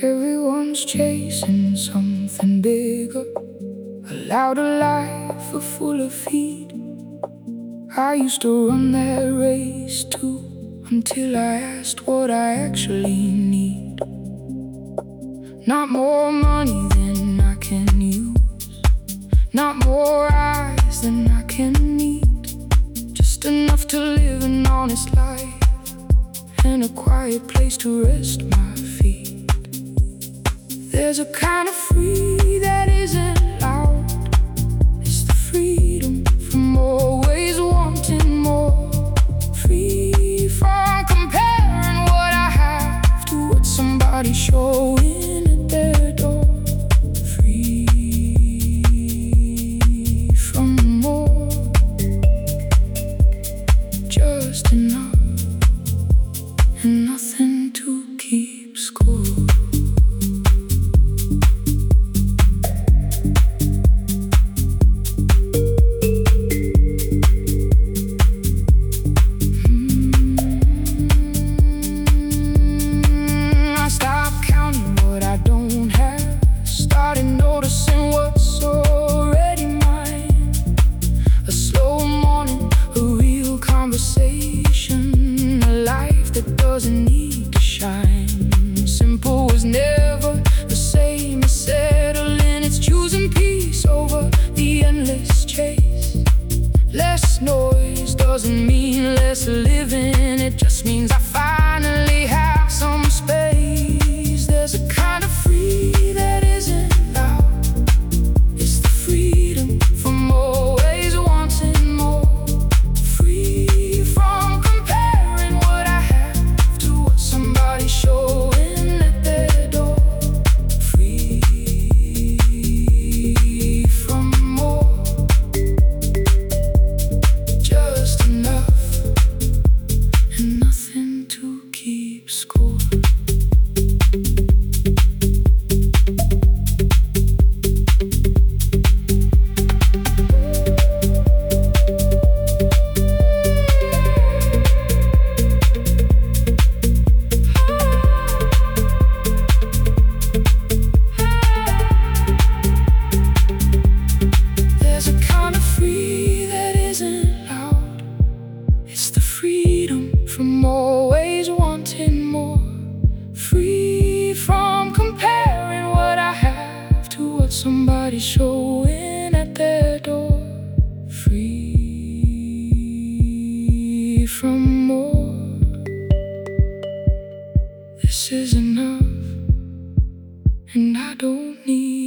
Everyone's chasing something bigger, a louder life, a fuller feed. I used to run that race too, until I asked what I actually need. Not more money than I can use, not more eyes than I can need. Just enough to live an honest life, and a quiet place to rest my feet. There's a kind of free that isn't loud. It's the freedom from always wanting more. Free from comparing what I have to what somebody's showing at their door. Free from more, just enough and nothing to keep score. Doesn't need to shine. Simple was never the same as settling. It's choosing peace over the endless chase. Less noise doesn't mean less living. It just means I finally have some space. There's a kind of free that isn't loud. It's the freedom from always wanting more. Free from comparing what I have to what somebody's showing at their door. Free from more, just enough and nothing to keep score. There's a kind of free that isn't loud. It's the freedom from always wanting more. Free from comparing what I have to what somebody's showing at their door. Free from more. This is enough, and I don't need